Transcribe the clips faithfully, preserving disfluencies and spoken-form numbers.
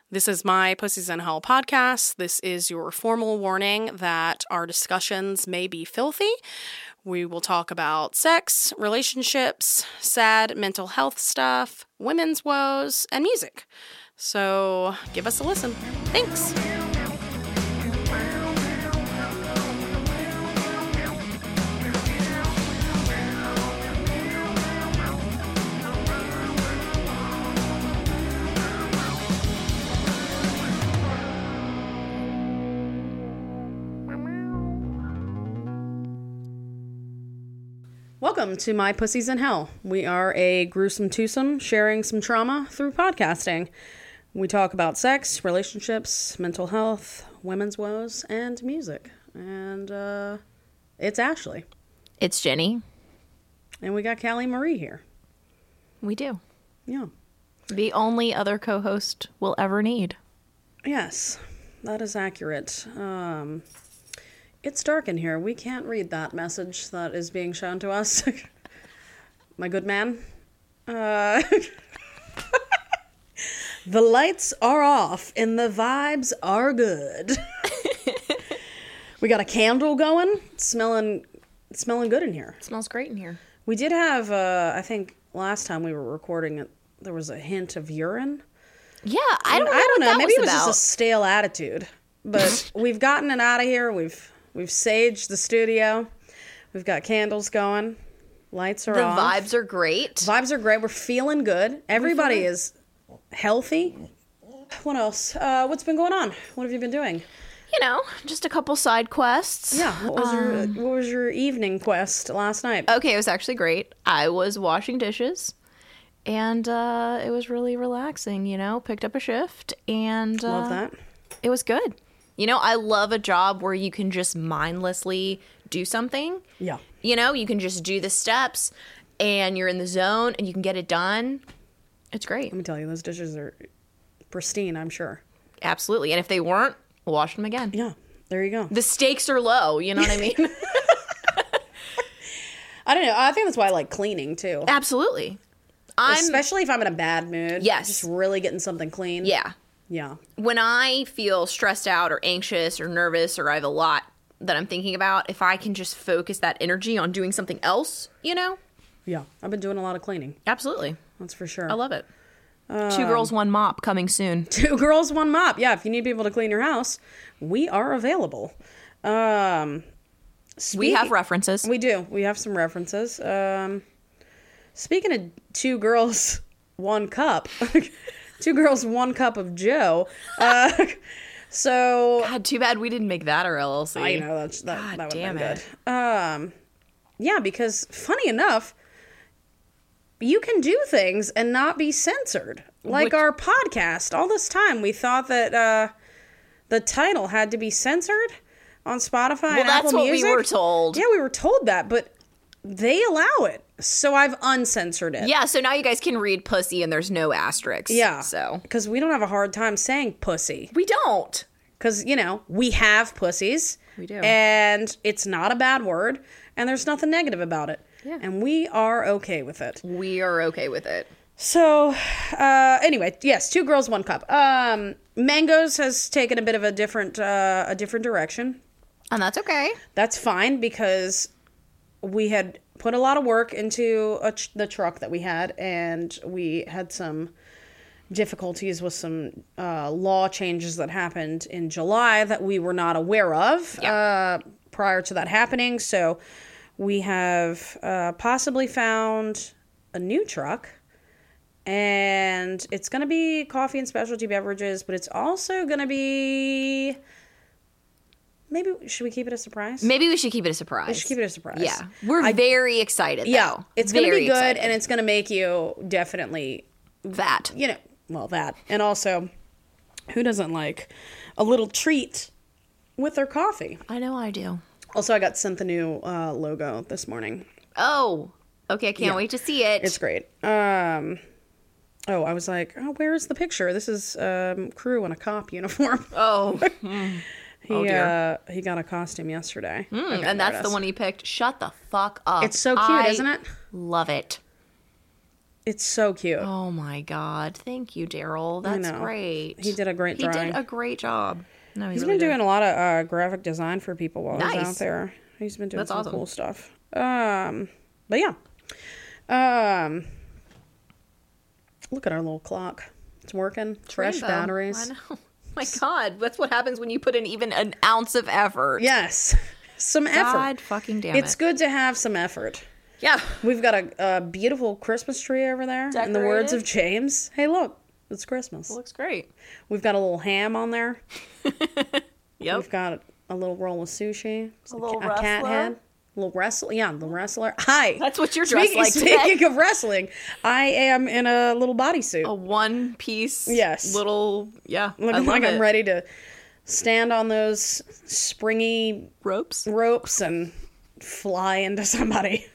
This is my Pussies in Hell podcast. This is your formal warning that our discussions may be filthy. We will talk about sex, relationships, sad mental health stuff, women's woes, and music. So give us a listen. Thanks. Welcome to My Pussies in Hell. We are a gruesome twosome sharing some trauma through podcasting. We talk about sex, relationships, mental health, women's woes, and music. And uh, it's Ashley. It's Jenny. And we got Callie Marie here. We do. Yeah. The only other co-host we'll ever need. Yes, that is accurate. Um... It's dark in here. We can't read that message that is being shown to us. My good man. Uh, the lights are off and the vibes are good. We got a candle going. It's smelling, it's smelling good in here. It smells great in here. We did have, uh, I think last time we were recording it, there was a hint of urine. Yeah, I don't know. I don't what know. That Maybe was it was about. just a stale attitude. But we've gotten it out of here. We've We've saged the studio. We've got candles going. Lights are the off. vibes are great. Vibes are great. We're feeling good. Everybody feeling... is healthy. What else? Uh, what's been going on? What have you been doing? You know, just a couple side quests. Yeah. What was um, your What was your evening quest last night? Okay, it was actually great. I was washing dishes, and uh, it was really relaxing. You know, picked up a shift, and uh, love that. It was good. You know, I love a job where you can just mindlessly do something. Yeah. You know, you can just do the steps and you're in the zone and you can get it done. It's great. Let me tell you, those dishes are pristine, I'm sure. Absolutely. And if they weren't, wash them again. Yeah. There you go. The stakes are low. You know what I mean? I don't know. I think that's why I like cleaning, too. Absolutely. I'm, Especially if I'm in a bad mood. Yes. Just really getting something clean. Yeah. Yeah. When I feel stressed out or anxious or nervous or I have a lot that I'm thinking about, if I can just focus that energy on doing something else, you know? Yeah. I've been doing a lot of cleaning. Absolutely. That's for sure. I love it. Um, Two girls, one mop coming soon. Two girls, one mop. Yeah, if you need people to clean your house, we are available. Um, speak- we have references. We do. We have some references. Um, speaking of two girls, one cup... Two girls, one cup of Joe. Uh, so God, too bad we didn't make that our L L C. I know that's that. God that would damn have been it. good. Um, yeah, because funny enough, you can do things and not be censored. Like Which... our podcast. All this time, we thought that uh, the title had to be censored on Spotify well, and that's Apple what Music. we were told. Yeah, we were told that, but they allow it. So I've uncensored it. Yeah, so now you guys can read pussy and there's no asterisks. Yeah. So. Because we don't have a hard time saying pussy. We don't. Because, you know, we have pussies. We do. And it's not a bad word. And there's nothing negative about it. Yeah. And we are okay with it. We are okay with it. So, uh, anyway, yes, two girls, one cup. Um, Mangoes has taken a bit of a different, uh, a different direction. And that's okay. That's fine because we had put a lot of work into a ch- the truck that we had, and we had some difficulties with some uh, law changes that happened in July that we were not aware of yeah. uh, prior to that happening. So we have uh, possibly found a new truck, and it's going to be coffee and specialty beverages, but it's also going to be... Maybe, should we keep it a surprise? Maybe we should keep it a surprise. We should keep it a surprise. Yeah. We're I, very excited, though. Yeah. It's going to be good, excited. and it's going to make you definitely... That. You know, well, that. And also, who doesn't like a little treat with their coffee? I know I do. Also, I got sent the new uh, logo this morning. Oh. Okay, I can't Yeah. wait to see it. It's great. Um... Oh, I was like, oh, where's the picture? This is um, crew in a cop uniform. Oh. Mm. He Oh, dear. uh, he got a costume yesterday. Mm, Okay, and there that's it the is. one he picked. Shut the fuck up. It's so cute, I isn't it? Love it. It's so cute. Oh my God. Thank you, Daryl. That's know. great. He did a great He drawing. did a great job. No, He's really been doing did. a lot of uh, graphic design for people while he's Nice. out there. He's been doing That's some awesome. cool stuff. Um, but yeah. Um, look at our little clock. It's working. Fresh Rainbow. batteries. I know. My God, that's what happens when you put in even an ounce of effort. Yes. Some effort. God fucking damn It's it. good to have some effort. Yeah. We've got a, a beautiful Christmas tree over there. In the words Decorated. of James. Hey, look. It's Christmas. Looks great. We've got a little ham on there. Yep. We've got a little roll of sushi. A little a cat wrestler? head. A little wrestler. Yeah, the wrestler. Hi. That's what you're dressed Speaking, like today. speaking of wrestling, I am in a little bodysuit. A one piece. Yes. Little. Yeah. I Looking love like I'm it. ready to stand on those springy Ropes. ropes and fly into somebody.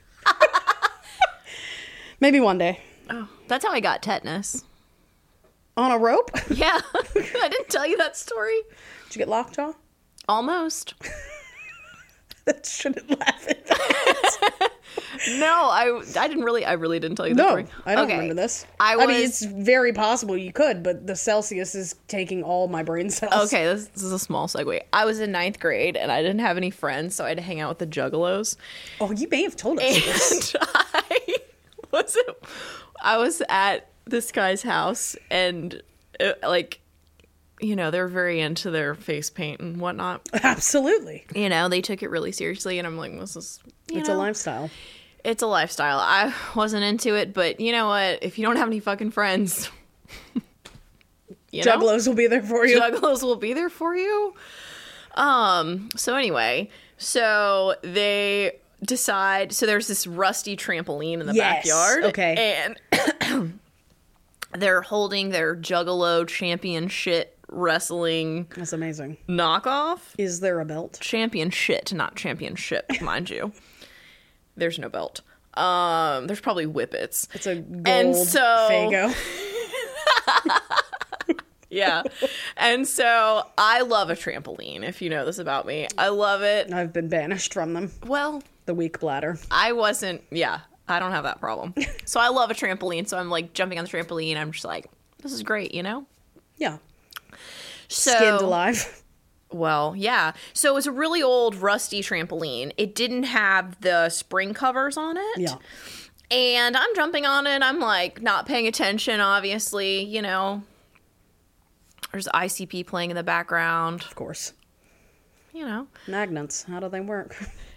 Maybe one day. Oh, that's how I got tetanus. On a rope? Yeah. I didn't tell you that story. Did you get lockjaw? Almost. That shouldn't laugh at that. No, I I didn't really I really didn't tell you that No, story. I don't Okay. remember this. I I mean, was- it's very possible you could, but the Celsius is taking all my brain cells. Okay, this, this is a small segue. I was in ninth grade and I didn't have any friends, so I had to hang out with the juggalos. Oh, you may have told us this. And I was I was at this guy's house, and it, like, you know, they're very into their face paint and whatnot. Absolutely. You know, they took it really seriously, and I'm like, this is, you It's know, a lifestyle. it's a lifestyle. I wasn't into it, but you know what? If you don't have any fucking friends, you know? Juggalos will be there for you. Juggalos will be there for you. Um. So anyway, so they decide. So there's this rusty trampoline in the Yes, backyard. okay. And they're holding their Juggalo championship wrestling That's amazing. knockoff. Is there a belt? Championship, not championship, mind you. There's no belt. Um. There's probably whippets. It's a gold And so- Fago. Yeah. And so I love a trampoline, if you know this about me. I love it. I've been banished from them. Well, The weak bladder. I wasn't, yeah, I don't have that problem. So I love a trampoline. So I'm like jumping on the trampoline. I'm just like, this is great, you know? Yeah. So, Skinned alive. well, yeah. So it was a really old, rusty trampoline. It didn't have the spring covers on it. Yeah. And I'm jumping on it. I'm like not paying attention, obviously, you know. There's I C P playing in the background, Of course. you know. Magnets. How do they work?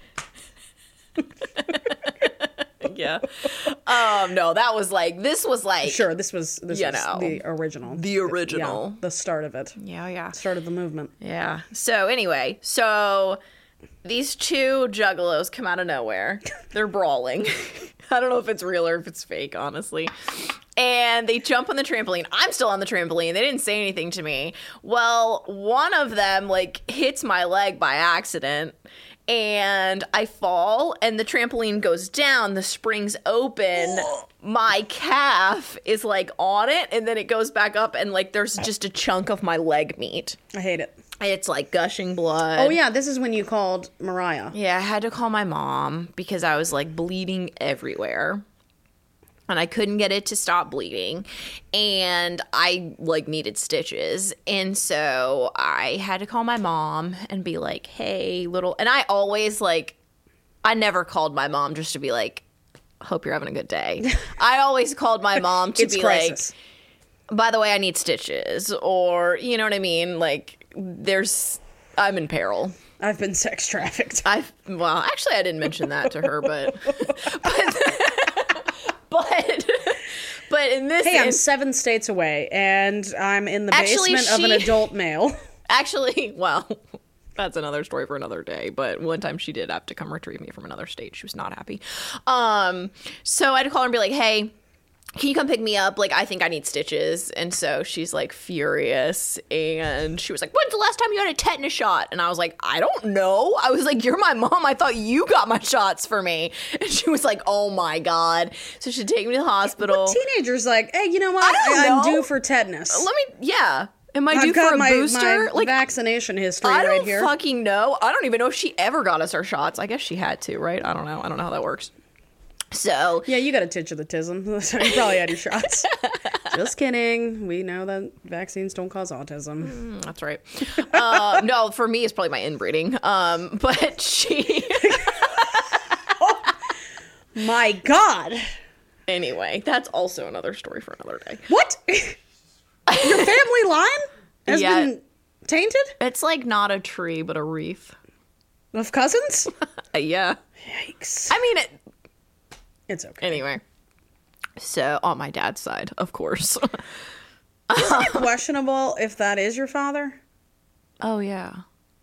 Yeah. Um, no, that was like, this was like. Sure, this was this You was know, the original. the original. Yeah, the start of it. Yeah, yeah. Start of the movement. Yeah. So anyway, so these two juggalos come out of nowhere. They're brawling. I don't know if it's real or if it's fake, honestly. And they jump on the trampoline. I'm still on the trampoline. They didn't say anything to me. Well, one of them like hits my leg by accident. And I fall, and the trampoline goes down. The springs open. My calf is like on it, and then it goes back up, and like there's just a chunk of my leg meat. I hate it. It's like gushing blood. Oh yeah, this is when you called Mariah. Yeah, I had to call my mom because I was like bleeding everywhere. And I couldn't get it to stop bleeding. And I like needed stitches. And so I had to call my mom and be like, hey, little. And I always like, I never called my mom just to be like, hope you're having a good day. I always called my mom to It's be crisis. like, by the way, I need stitches. Or, you know what I mean? Like, there's, I'm in peril. I've been sex trafficked. I well, actually, I didn't mention that to her, but but but, but in this, Hey, I'm in- seven states away, and I'm in the Actually, basement of an she- adult male. actually, well, that's another story for another day. But one time, she did have to come retrieve me from another state. She was not happy. Um, so I had to call her and be like, "Hey, can you come pick me up? Like, I think I need stitches." And so she's like furious. And she was like, when's the last time you had a tetanus shot? And I was like, I don't know. I was like, you're my mom. I thought you got my shots for me. And she was like, oh my God. So she'd take me to the hospital. Teenagers like, hey, you know what? I don't I'm know. due for tetanus. Let me, yeah. Am I I've due got for a my, booster? my Like, vaccination history I right don't here. fucking know. I don't even know if she ever got us our shots. I guess she had to, right? I don't know. I don't know how that works. So yeah, you got a titch of the tism. So you probably had your shots. Just kidding. We know that vaccines don't cause autism. Mm, that's right. Uh, no, for me, it's probably my inbreeding. Um, but she. Oh, my God. Anyway, that's also another story for another day. What? Your family line has Yeah. been tainted? It's like not a tree, but a wreath. Of cousins? Uh, yeah. Yikes. I mean, it, It's okay. anyway. So, on my dad's side, of course. Isn't it questionable if that is your father? Oh, yeah.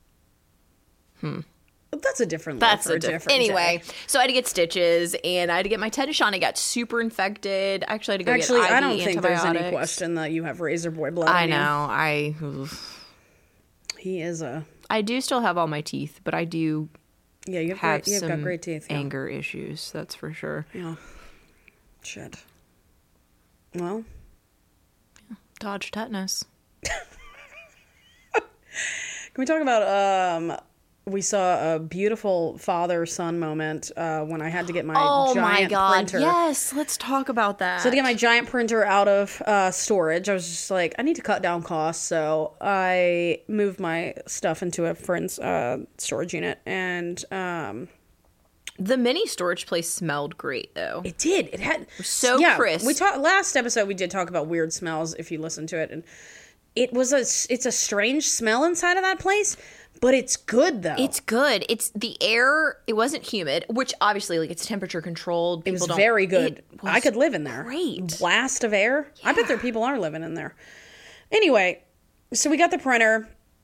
But that's a different That's for a a diff- different Anyway, day. so I had to get stitches, and I had to get my tetanus shot, and I got super infected. Actually, I had to go Actually, get I V I don't think there's any antibiotics. question that you have razor boy blood I in you. know. I oof. He is a... I do still have all my teeth, but I do Yeah, you have, have great, you've some got great teeth. Yeah. anger issues. That's for sure. Yeah. Shit. Well, Dodge tetanus. can we talk about, um, we saw a beautiful father-son moment uh, when I had to get my Oh my giant god! printer. Yes, let's talk about that. So to get my giant printer out of uh, storage, I was just like, I need to cut down costs. So I moved my stuff into a friend's uh, storage unit, and um, the mini storage place smelled great, though. it did. It had so yeah, crisp. We talked last episode. We did talk about weird smells. If you listen to it, and it was a it's a strange smell inside of that place, but it's good though. It's good. It's the air. It wasn't humid, which obviously, like, it's temperature controlled. It was People don't- very good. It was I could live in there. great. Blast of air. I bet there people are living in there. Anyway, so we got the printer.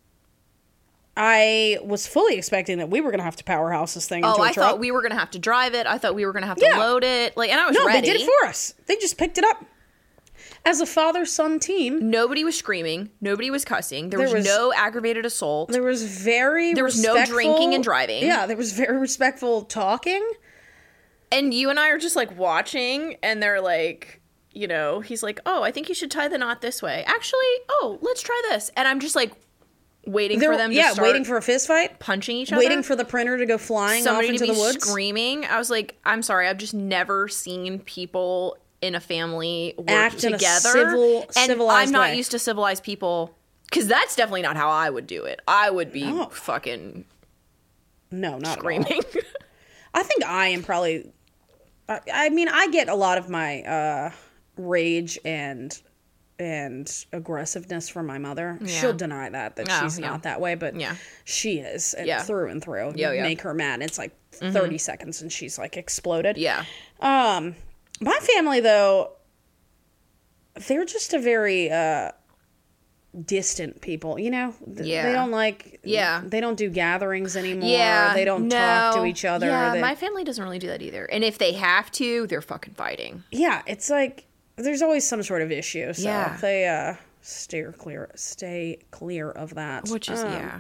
I was fully expecting that we were going to have to powerhouse this thing into Oh, a I truck. thought we were gonna have to drive it. I thought we were gonna have to Yeah. load it. Like, and I was no, ready. they did it for us. They just picked it up. As a father-son team, Nobody was screaming. Nobody was cussing. There, There was, was- no aggravated assault. there was very There was no respectful- drinking and driving. Yeah, there was very respectful talking. And you and I are just like watching, and they're like, you know, he's like, oh, I think you should tie the knot this way. Actually, oh, let's try this. And I'm just like waiting There- for them to yeah, start waiting for a fist fight. punching each other. Waiting for the printer to go flying somebody off into to be the woods. screaming. I was like, I'm sorry, I've just never seen people in a family work Act in a together. civil- and civilized I'm not way. used to civilized people, because that's definitely not how I would do it. I would be No. fucking No, not at all. screaming. I think I am probably. I, I mean, I get a lot of my uh, rage and and aggressiveness from my mother. Yeah. She'll deny that that Oh, she's yeah. not that way, but Yeah. she is and Yeah. through and through. Yeah, You yeah. make her mad. It's like thirty seconds, and she's like exploded. Yeah. Um, my family though, they're just a very uh distant people. You know, Th- Yeah. they don't like. Yeah. they don't do gatherings anymore. Yeah. they don't talk no. to each other. Yeah, They- my family doesn't really do that either. And if they have to, they're fucking fighting. yeah, it's like there's always some sort of issue. So Yeah. they uh steer clear, stay clear of that. Which is, Um, yeah.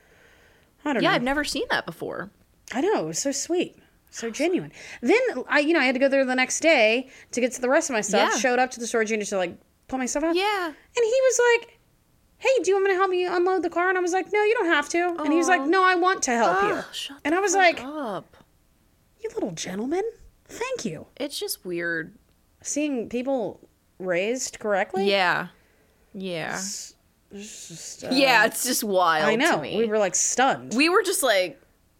I don't Yeah, know. I've never seen that before. I know, it was so sweet. So genuine. Then I, you know, I had to go there the next day to get to the rest of my stuff. Yeah. Showed up to the storage unit to like put my stuff out. Yeah. And he was like, "Hey, do you want me to help you unload the car?" And I was like, "No, you don't have to." And he was like, Aw. "No, I want to help you." Oh, shut And the I was fuck like, up. "You little gentleman, thank you." It's just weird. Seeing people raised correctly. Yeah. Yeah. It's just, uh, Yeah, it's just wild I know. to me. We were like stunned, We were just like,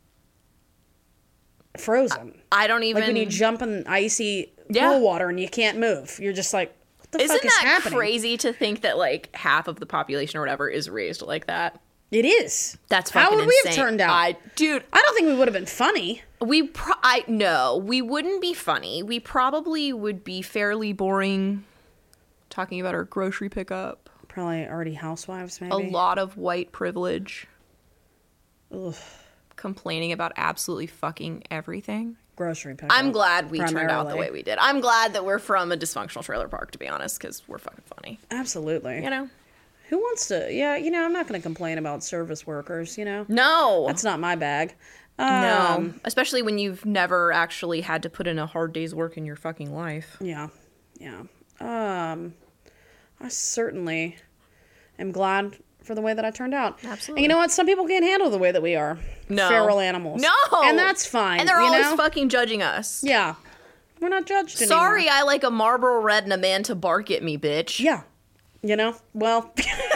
frozen. I don't even. Like when you jump in icy Yeah. pool water and you can't move. You're just like, what the Isn't fuck is that happening? crazy to think that like half of the population or whatever is raised like that? It is. That's How fucking would we have insane. turned out? I, dude, I don't think we would have been funny. we pro- I no, we wouldn't be funny. We probably would be fairly boring. Talking about our grocery pickup, Probably already housewives, maybe. a lot of white privilege, Ugh, complaining about absolutely fucking everything. grocery pickup. I'm glad we turned out the primarily. way we did. I'm glad that we're from a dysfunctional trailer park, to be honest, because we're fucking funny. Absolutely. You know? Who wants to? Yeah, you know, I'm not going to complain about service workers. You know, No. that's not my bag. Um, no. Especially when you've never actually had to put in a hard day's work in your fucking life. Yeah, yeah. Um, I certainly am glad for the way that I turned out. Absolutely. And you know what? Some people can't handle the way that we are. No. Feral animals. No. And that's fine. And they're you always know? fucking judging us. Yeah. we're not judged anymore. Sorry, I like a Marlboro Red and a man to bark at me, bitch. Yeah. You know? Well.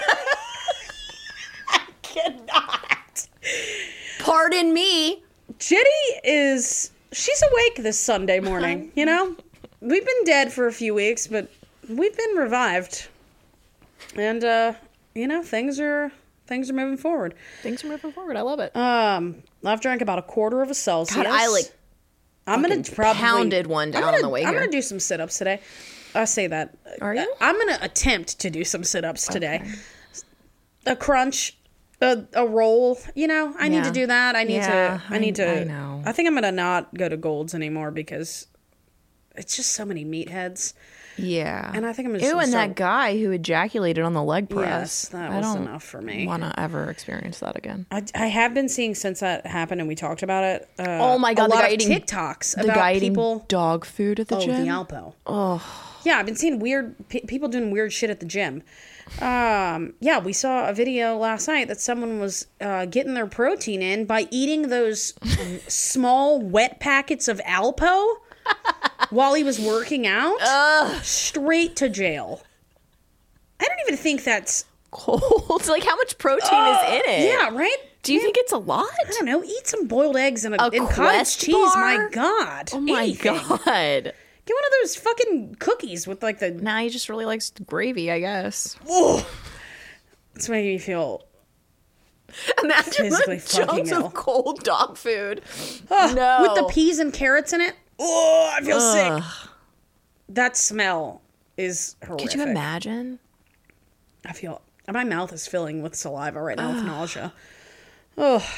I cannot. Pardon me. Chitty is, she's awake this Sunday morning, you know? We've been dead for a few weeks, but we've been revived. And, uh, you know, things are, things are moving forward. Things are moving forward. I love it. Um, I've drank about a quarter of a Celsius. God, I like I'm gonna probably pounded one down gonna, on the way I'm here. gonna do some sit-ups today. I say that. Are you? I'm gonna attempt to do some sit-ups today. Okay. A crunch, a, a roll. You know, I Yeah. need to do that. I need Yeah, to. I need to. I know. I think I'm gonna not go to Gold's anymore because it's just so many meatheads. Yeah. And I think I'm just Ew, gonna and start- that guy who ejaculated on the leg press. Yes, that I was don't enough for me. want to ever experience that again. I, I have been seeing since that happened and we talked about it. Uh, Oh my God, a the lot guy of eating- TikToks The about guy people. eating dog food at the oh, gym. the Alpo. Oh. Yeah, I've been seeing weird pe- people doing weird shit at the gym. Um, yeah, we saw a video last night that someone was uh, getting their protein in by eating those small wet packets of Alpo while he was working out. Ugh. Straight to jail. I don't even think that's Cold. Like, how much protein is in it? yeah, right? Do you Yeah. think it's a lot? I don't know. Eat some boiled eggs and, a, A and cottage Quest cheese. bar? My God. Oh my Anything. God. Get one of those fucking cookies with like the. Now he just really likes gravy, I guess. Oh, it's making me feel. Imagine Physically the fucking chunks ill. of cold dog food. Oh, No. with the peas and carrots in it. Oh, I feel Ugh. sick. That smell is horrific. Could you imagine? I feel my mouth is filling with saliva right now with nausea. Oh.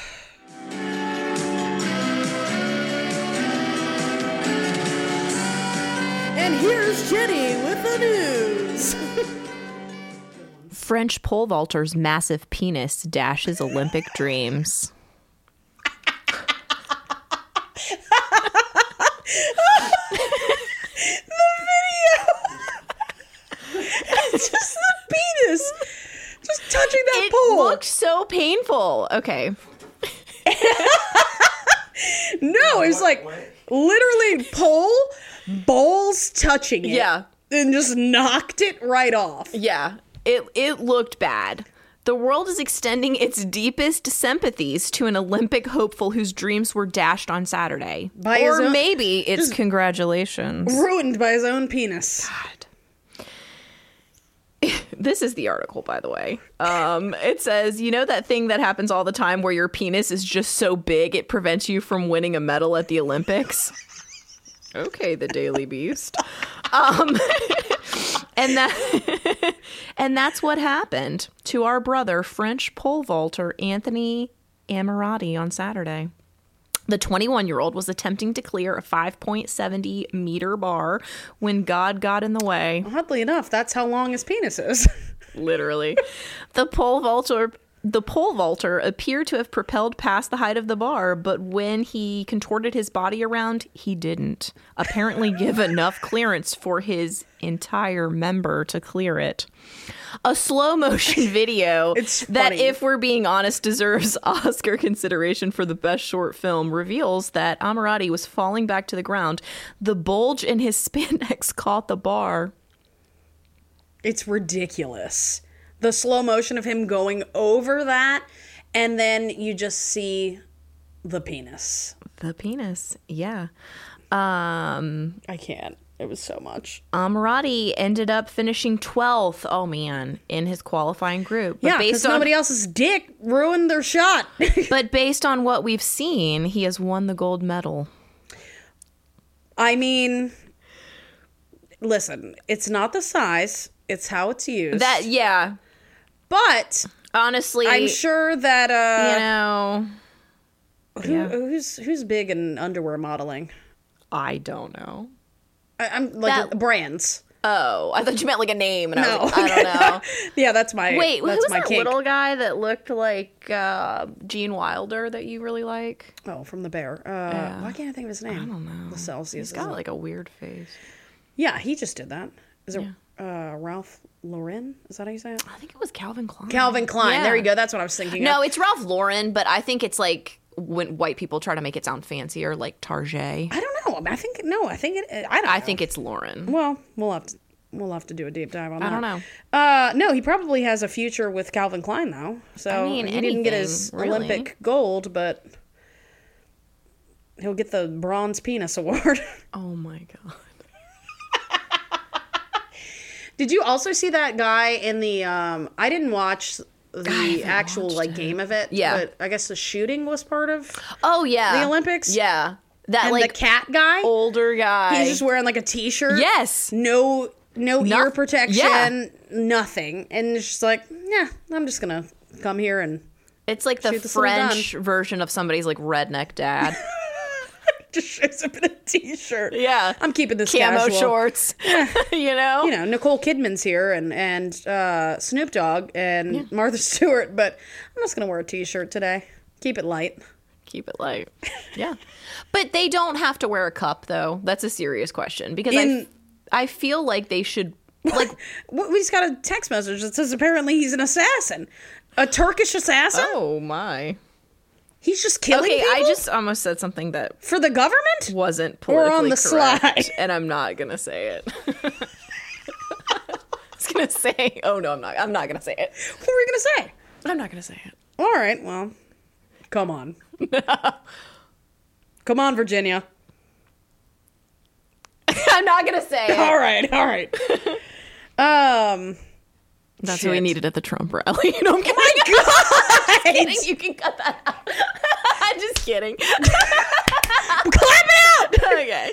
And here's Jenny with the news. French pole vaulter's massive penis dashes Olympic dreams. It's just the penis. Just touching that It pole. looks so painful. Okay. No, it was like literally pole, balls touching it. Yeah. And just knocked it right off. Yeah. It it looked bad. The world is extending its deepest sympathies to an Olympic hopeful whose dreams were dashed on Saturday. By his or own- maybe it's just- congratulations. Ruined by his own penis. God. This is the article, by the way. Um, it says, you know that thing that happens all the time where your penis is just so big it prevents you from winning a medal at the Olympics? Okay, the Daily Beast. Um, and that and that's what happened to our brother, French pole vaulter Anthony Ammirati, on Saturday. The twenty-one-year-old was attempting to clear a five point seven zero meter bar when God got in the way. Oddly enough, that's how long his penis is. Literally. The pole vaulter the pole vaulter appeared to have propelled past the height of the bar, but when he contorted his body around, he didn't apparently give enough clearance for his entire member to clear it. A slow motion video It's that, funny. if we're being honest, deserves Oscar consideration for the best short film reveals that Ammirati was falling back to the ground. The bulge in his spandex caught the bar. It's ridiculous. The slow motion of him going over that, and then you just see the penis. The penis, yeah. Um, I can't. It was so much. Ammirati ended up finishing twelfth. Oh man, in his qualifying group. But Yeah, because based on nobody else's dick ruined their shot. but based on what we've seen, he has won the gold medal. I mean, listen, it's not the size, it's how it's used. That yeah. But Honestly, I'm sure that you uh know, who, yeah. who's who's big in underwear modeling? I don't know. I, I'm like That- brands. Oh, I thought you meant like a name, and I No, was like, I don't know. Yeah, that's my Wait, that's who's my that kink. little guy that looked like uh, Gene Wilder that you really like? Oh, from the bear. Uh, Why can't I think of his name? I don't know. The Celsius. He's got isn't it? like a weird face. Yeah, he just did that. Is it uh, Ralph Lauren? Is that how you say it? I think it was Calvin Klein. Calvin Klein. Yeah. There you go. That's what I was thinking No, of. it's Ralph Lauren, but I think it's like when white people try to make it sound fancier, like Tarjay. I don't know. I think no. I think it. I don't. Know. I think it's Lauren. Well, we'll have to. We'll have to do a deep dive on that. I don't know. Uh, no, he probably has a future with Calvin Klein though. So I mean, he didn't get anything, his really. Olympic gold, but he'll get the bronze penis award. Oh my god. Did you also see that guy in the? Um, I didn't watch the actual like it. game of it. Yeah, but I guess the shooting was part of. Oh yeah, the Olympics. Yeah, that and like the cat guy, older guy. He's just wearing like a t-shirt. Yes. No. No No- ear protection, yeah. nothing. And it's just like, yeah, I'm just going to come here and It's like the shoot this little French version of somebody's like redneck dad. just shows up in a t-shirt. Yeah. I'm keeping this Camo casual. shorts. you know? You know, Nicole Kidman's here and, and uh, Snoop Dogg and yeah. Martha Stewart, but I'm just going to wear a t-shirt today. Keep it light. Keep it light. Yeah. But they don't have to wear a cup, though. That's a serious question. Because In- I I feel like they should, like... We just got a text message that says apparently he's an assassin. A Turkish assassin? Oh, my. He's just killing okay, people? I just almost said something that... For the government? Wasn't politically Or on the correct, slide? And I'm not going to say it. I was going to say... Oh, no, I'm not. I'm not going to say it. What were you going to say? I'm not going to say it. All right, well, come on. Come on, Virginia. I'm not gonna say it. All right, all right. Um, That's shit. what we needed at the Trump rally. No, I'm kidding. Oh my God! kidding. You can cut that out. I'm just kidding. Clap it out! Okay.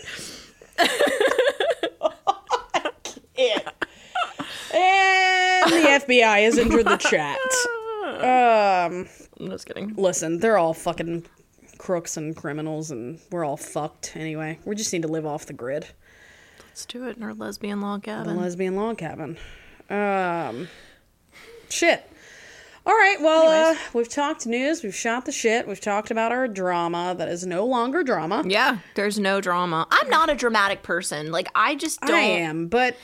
Yeah. And the F B I has entered the chat. Um, I'm just kidding. listen, they're all fucking crooks and criminals, and we're all fucked anyway. We just need to live off the grid. Let's do it in our lesbian log The cabin. lesbian log cabin. Um, shit. All right, well, uh, we've talked news, we've shot the shit, we've talked about our drama that is no longer drama. Yeah, there's no drama. I'm not a dramatic person. Like, I just don't. I am, but...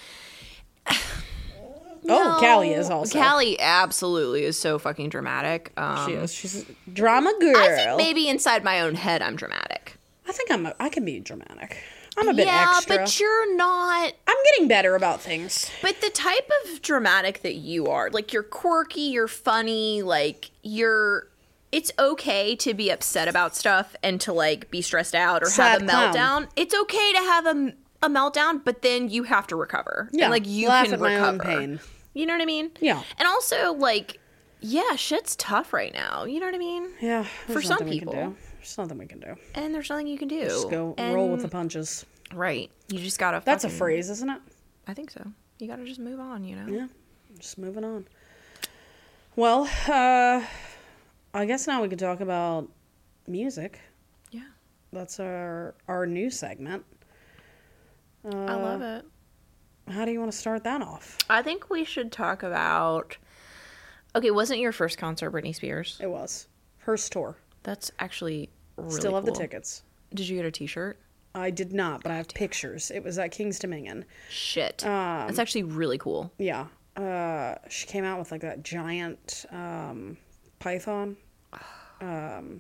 No. Oh, Callie is also. Callie absolutely is so fucking dramatic. Um, She is. She's a drama girl. I think maybe inside my own head I'm dramatic. I think I'm. A, I can be dramatic. I'm a bit yeah, extra. but you're not. I'm getting better about things. But the type of dramatic that you are, like you're quirky, you're funny, like you're. It's okay to be upset about stuff and to like be stressed out or Sad have a clown. meltdown. It's okay to have a, a meltdown, but then you have to recover. Yeah, and, like you laugh can at my recover. own pain. You know what I mean? Yeah. And also, like, yeah, shit's tough right now. You know what I mean? Yeah. For there's some nothing we can people. do. There's nothing we can do. And there's nothing you can do. Just go and, roll with the punches. Right. You just gotta. That's a fucking- phrase, isn't it? I think so. You gotta just move on. You know. Yeah. Just moving on. Well, uh, I guess now we could talk about music. Yeah. That's our our new segment. Uh, I love it. How do you want to start that off? I think we should talk about. Okay, wasn't your first concert Britney Spears? It was first tour. That's actually really Still have the cool. tickets. Did you get a T-shirt? I did not, but I have pictures. It was at King's Dominion. Shit. Um, That's actually really cool. Yeah. Uh, she came out with like that giant um, python um,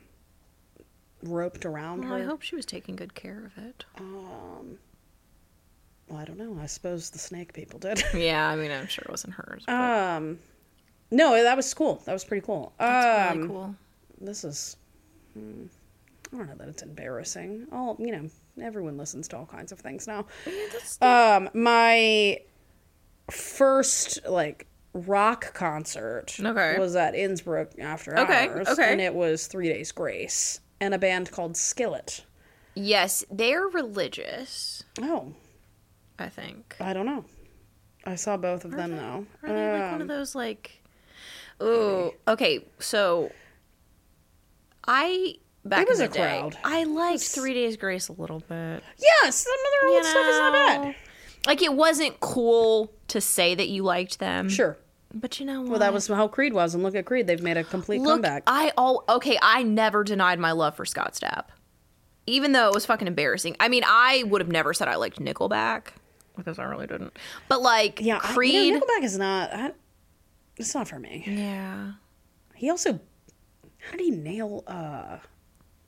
roped around Well, her. I hope she was taking good care of it. Um, well, I don't know. I suppose the snake people did. Yeah, I mean, I'm sure it wasn't hers. But um, no, that was cool. That was pretty cool. that's um, really cool. This is, hmm, I don't know that it's embarrassing. All, you know, everyone listens to all kinds of things now. Yeah, that's Um, my first like rock concert Okay. was at Innsbruck After Okay, Hours, okay. and it was Three Days Grace and a band called Skillet. yes, they're religious. Oh, I think. I don't know. I saw both of them they? though. Are they like one Um, of those like? Oh, okay. So, I back It was in a the day, crowd. I liked was- Three Days Grace a little bit. Yes, some of their old You stuff is not know? bad. Like it wasn't cool to say that you liked them. Sure. But you know what? Well, that was how Creed was, and look at Creed. They've made a complete Look, comeback. I all okay. I never denied my love for Scott Stapp, even though it was fucking embarrassing. I mean, I would have never said I liked Nickelback because I really didn't. But like yeah, I- Creed, you know, Nickelback is not. I, it's not for me. yeah. He also, how did he nail uh,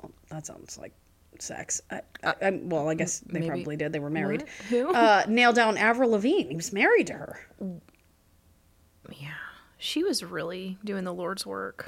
that sounds like sex. I, I, I, well, I guess they maybe. probably did. They were married. What? Who? Uh, nailed down Avril Lavigne. He was married to her. Yeah. She was really doing the Lord's work.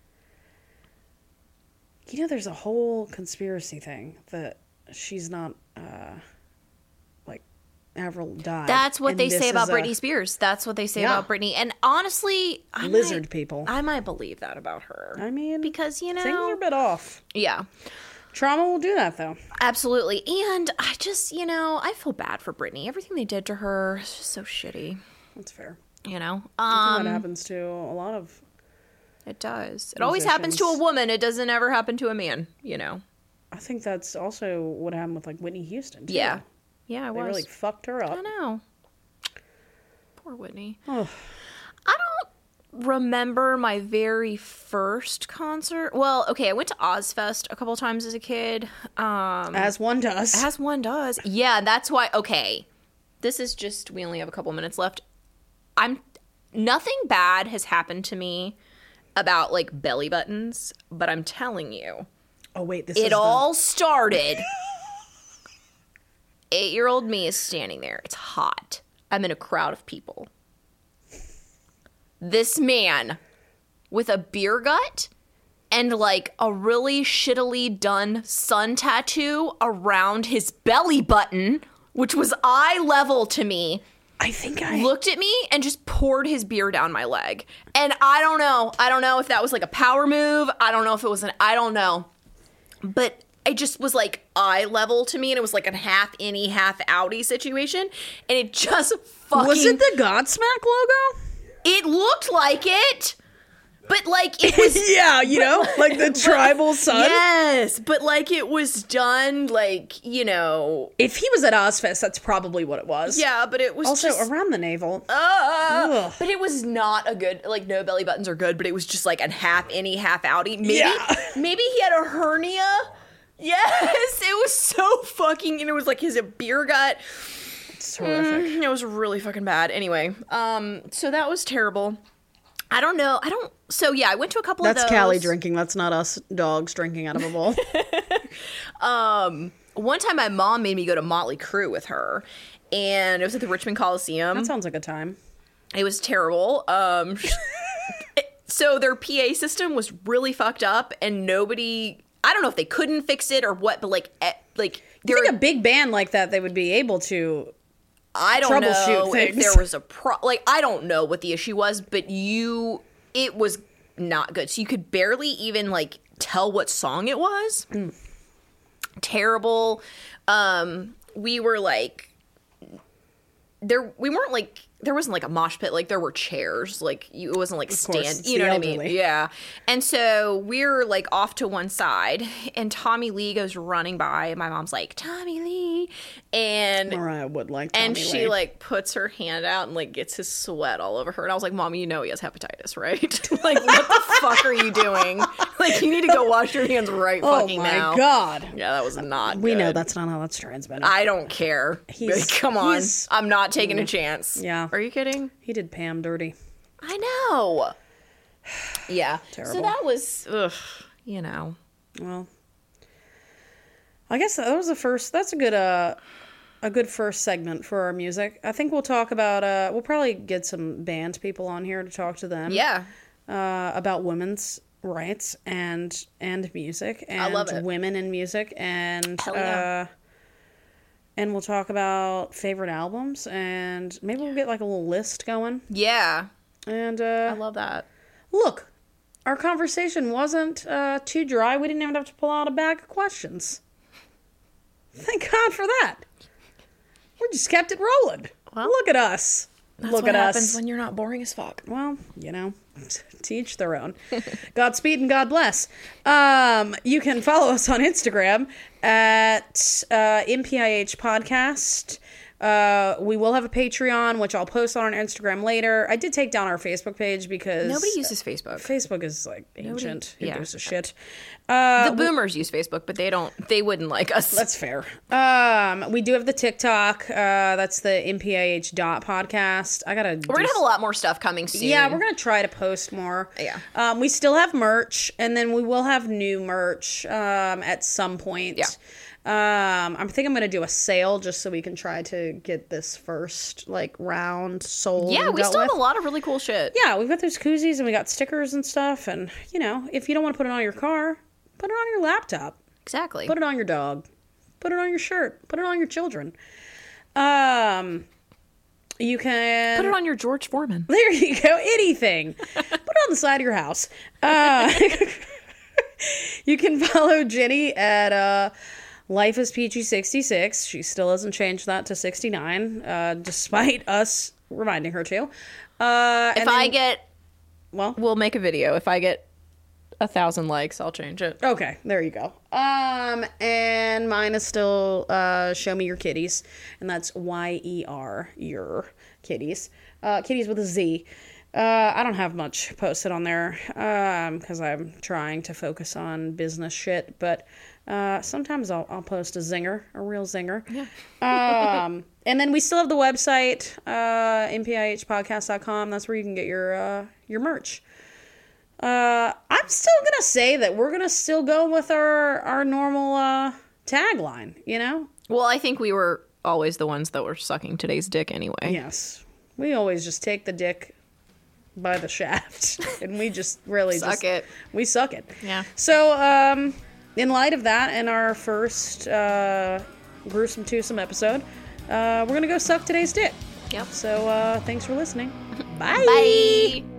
You know, there's a whole conspiracy thing that she's not, uh, like, Avril died. That's what and they this say about is a Britney Spears. That's what they say Yeah. about Britney. And honestly, I Lizard might, people. I might believe that about her. I mean, because, you know. things are a bit off. Yeah. Trauma will do that, though. Absolutely. And I just, you know, I feel bad for Britney. Everything they did to her is just so shitty. That's fair. You know? I think Um, that happens to a lot of... it does. It always happens to a musicians. woman. It doesn't ever happen to a man, you know? I think that's also what happened with, like, Whitney Houston, too. Yeah. Yeah, I They was. really fucked her up. I know. Poor Whitney. Oh. I don't remember my very first concert. Well, okay, I went to Ozfest a couple times as a kid. Um, As one does. as one does. Yeah, that's why. Okay, this is just. We only have a couple minutes left. I'm. Nothing bad has happened to me about like belly buttons, but I'm telling you, Oh, wait, this is it the- all started. Eight-year-old me is standing there. It's hot. I'm in a crowd of people. This man with a beer gut and like a really shittily done sun tattoo around his belly button, which was eye level to me, I think I... looked at me and just poured his beer down my leg. And I don't know. I don't know if that was like a power move. I don't know if it was an... I don't know. But it just was like eye level to me, and it was like a half inny, half outy situation. And it just fucking... Was it the Godsmack logo? It looked like it, but like it was... Yeah, you know, like the tribal sun. Yes, but like it was done like, you know... If he was at Ozfest, that's probably what it was. Yeah, but it was Also, just... around the navel. Uh, Ugh. but it was not a good, like, no belly buttons are good, but it was just like a half inny, half outy. Maybe, Yeah. maybe he had a hernia. Yes, it was so fucking, and it was like his beer gut. It's horrific. Mm, it was really fucking bad. Anyway, um, so that was terrible. I don't know. I don't. So yeah, I went to a couple That's of those. Callie drinking. That's not us dogs drinking out of a bowl. Um, one time my mom made me go to Motley Crue with her, and it was at the Richmond Coliseum. That sounds like a time. It was terrible. Um, so their P A system was really fucked up, and nobody. I don't know if they couldn't fix it or what, but like, eh, like I there. think a big band like that, they would be able to. I don't troubleshoot know if things. there was a pro. Like I don't know what the issue was, but you, it was not good. So you could barely even like tell what song it was. Mm. Terrible. Um, we were like, there. We weren't like. There wasn't like a mosh pit, like there were chairs, like you, it wasn't like course, stand, it's you know the what I mean? elderly. Yeah. And so we're like off to one side, and Tommy Lee goes running by, and my mom's like, Tommy Lee, and Mariah would like Tommy and she Lee. like puts her hand out and like gets his sweat all over her, and I was like, Mom, you know he has hepatitis, right? Like what the fuck are you doing? Like you need to go wash your hands right Oh fucking my now. god. Yeah, that was not. We good. know that's not how that's transmitted. I don't care. He's- Come on. he's- I'm not taking a chance. Yeah. Are you kidding? He did Pam dirty. I know. Yeah. Terrible. So that was, ugh, you know. Well, I guess that was the first. That's a good, uh, a good first segment for our music. I think we'll talk about. Uh, we'll probably get some band people on here to talk to them. Yeah. Uh, about women's rights and and music and love it. women in music and Hell yeah. uh, and we'll talk about favorite albums and maybe we'll get like a little list going. Yeah. And I uh, love that. look, our conversation wasn't uh, too dry. We didn't even have to pull out a bag of questions. Thank God for that. We just kept it rolling. Well, Look at us. That's Look what at happens us. when you're not boring as fuck. Well, you know, to each their own. Godspeed and God bless. Um, you can follow us on Instagram at uh, M P I H Podcast. Uh, we will have a Patreon, which I'll post on our Instagram later. I did take down our Facebook page because Nobody uses Facebook. Facebook is like ancient. Who yeah. gives a shit? Uh, The boomers use Facebook, but they don't. They wouldn't like us. That's fair. Um, we do have the TikTok. Uh, that's the M P I H dot podcast. I gotta. We're gonna have a lot more stuff coming soon. Yeah, we're gonna try to post more. Yeah. Um, we still have merch, and then we will have new merch um, at some point. Yeah. Um, I think I'm gonna do a sale just so we can try to get this first like round sold. Yeah, and we dealt still with. have a lot of really cool shit. Yeah, we've got those koozies and we got stickers and stuff. And you know, if you don't want to put it on your car, put it on your laptop. Exactly. Put it on your dog. Put it on your shirt. Put it on your children. Um, you can Put it on your George Foreman. There you go. Anything. Put it on the side of your house. Uh, you can follow Jenny at uh, Life is Peachy sixty-six. She still hasn't changed that to sixty-nine, uh, despite us reminding her to. Uh, If and I then- get, well, we'll make a video. If I get a thousand likes, I'll change it. okay, there you go. Um, and mine is still uh, Show Me Your Kitties, and that's Y E R, your kitties. Uh, kitties with a Z. Uh, I don't have much posted on there um, because I'm trying to focus on business shit, but uh, sometimes I'll, I'll post a zinger, a real zinger. Yeah. um, and then we still have the website, uh, M P I H podcast dot com. That's where you can get your uh, your merch. Uh, I'm still gonna say that we're gonna still go with our our normal uh, tagline. You know? Well, I think we were always the ones that were sucking today's dick anyway. Yes. We always just take the dick by the shaft, and we just really Suck just, it. We suck it. Yeah. So, um, in light of that, in our first uh, gruesome twosome episode, uh, we're gonna go suck today's dick. Yep. So, uh, thanks for listening. Bye. Bye.